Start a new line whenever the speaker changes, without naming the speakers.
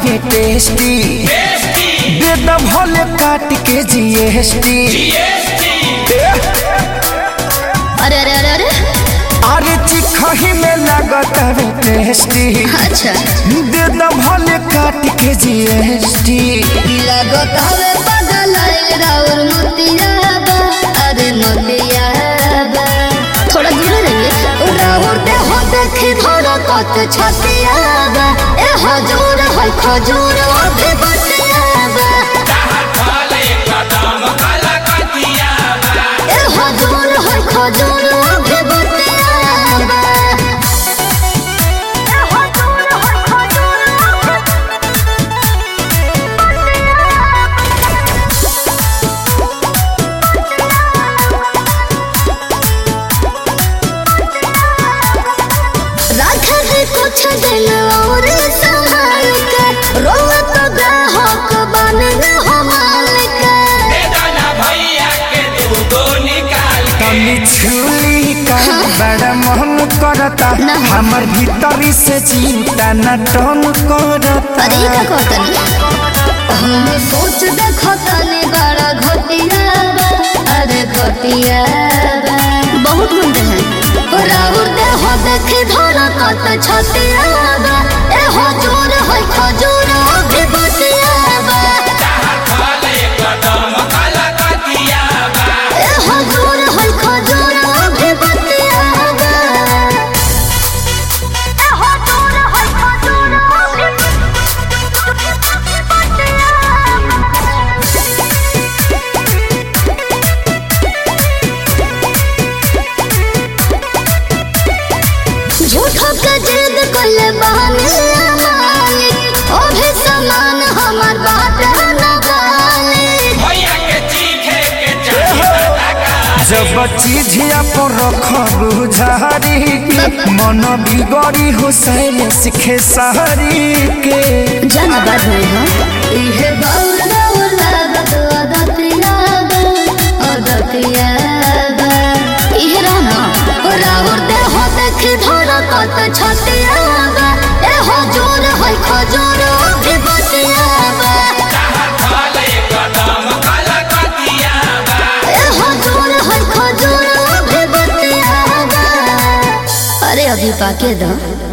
बावे टेस्टी दे द भले काट के जीएसटी।
अरे अरे अरे अरे
अरे चिखही में लागत बावे टेस्टी
अच्छा
दे द भले काट के जीएसटी।
लागत हवे पागल राउर मोतियाबा अरे मोतियाबा थोड़ा दूर रहिए राउर दे हो देखी धोरा कत छतियाबा ए हजूर है खजूर अभी बतियाबा ए हजूर है खजूर अभी बतियाबा ए हजूर है खजूर कुछ दिन और संभाल के रोवा तो ग्राहक बन हमाल के
भैया के दूधो निकाल के छुली का बड़ा मन करता हमर भीतरी से चिंता न टन करता।
अरे का कहतनी हम सोच देखो तनी बड़ा घटिया अरे घटिया बहुत गुंडे हैं राउर दे हो देखी धोरा कत छतियाबा ए हजूर है खजूर अभी बतियाबा ए हजूर है खजूर अभी बतियाबा ए हजूर है खजूर अभी झूठो के जिद कोले बहाने मालिक ओ भी समान हमार बात न गाले
भैया के चीखे के चाहिए जब चीजिया पर रखबू झारी के मन बिगड़ी हुसैन सिखे सहरी के
जाना बात नहीं हो इहे बाउला लागत अदतिया इहे रहना राउर दे हो देखी धोरा कत छतियाबा ए हजूर है खजूर अभी बतियाबा ए हजूर है खजूर अभी बतियाबा अरे अभी पाके दो।